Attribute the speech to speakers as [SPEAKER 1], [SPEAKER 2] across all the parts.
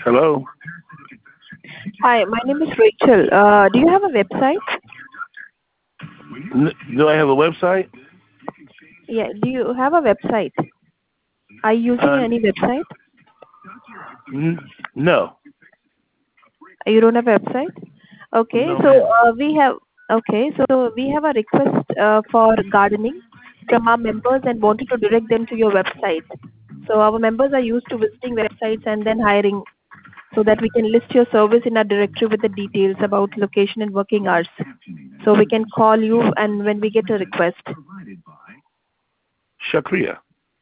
[SPEAKER 1] Hello.
[SPEAKER 2] Hi, my name is Rachel. Do you have a website?
[SPEAKER 1] Do I have a website?
[SPEAKER 2] Yeah, do you have a website? Are you using
[SPEAKER 1] Uh,
[SPEAKER 2] any website?
[SPEAKER 1] n- no,
[SPEAKER 2] You don't have a website? Okay,
[SPEAKER 1] no,
[SPEAKER 2] so
[SPEAKER 1] ma'am.
[SPEAKER 2] we have a request for gardening from our members and wanted to direct them to your website. So our members are used to visiting websites and then hiring so that we can list your service in our directory with the details about location and working hours. So we can call you and when we get a request.
[SPEAKER 1] Shakria.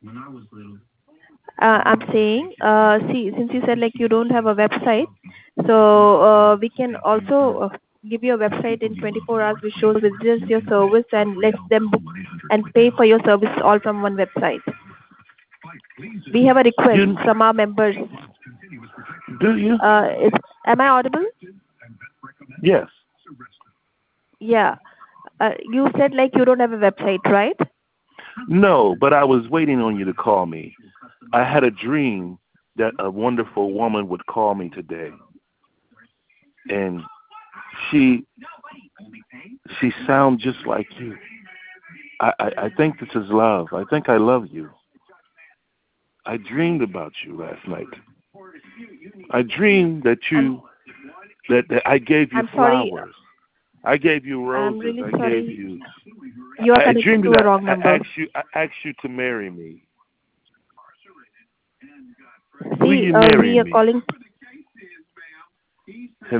[SPEAKER 2] I'm saying, see, since you said like you don't have a website, so we can also give you a website in 24 hours which shows visitors your service and lets them book and pay for your service all from one website. We have a request
[SPEAKER 1] You
[SPEAKER 2] from our members.
[SPEAKER 1] do you?
[SPEAKER 2] Is, am I audible?
[SPEAKER 1] Yes.
[SPEAKER 2] Yeah. You said like you don't have a website, right?
[SPEAKER 1] No, but I was waiting on you to call me. I had a dream that a wonderful woman would call me today, and she she sounds just like you. I think this is love. I think I love you. I dreamed about you last night. I dreamed that
[SPEAKER 2] I'm
[SPEAKER 1] that I gave you
[SPEAKER 2] I'm sorry.
[SPEAKER 1] flowers. I gave you
[SPEAKER 2] I'm
[SPEAKER 1] roses.
[SPEAKER 2] really
[SPEAKER 1] I gave
[SPEAKER 2] sorry.
[SPEAKER 1] you.
[SPEAKER 2] You are
[SPEAKER 1] I
[SPEAKER 2] connected
[SPEAKER 1] dreamed
[SPEAKER 2] to a
[SPEAKER 1] that
[SPEAKER 2] wrong number.
[SPEAKER 1] I asked you to marry me. Will
[SPEAKER 2] See,
[SPEAKER 1] you marry
[SPEAKER 2] we are
[SPEAKER 1] me?
[SPEAKER 2] calling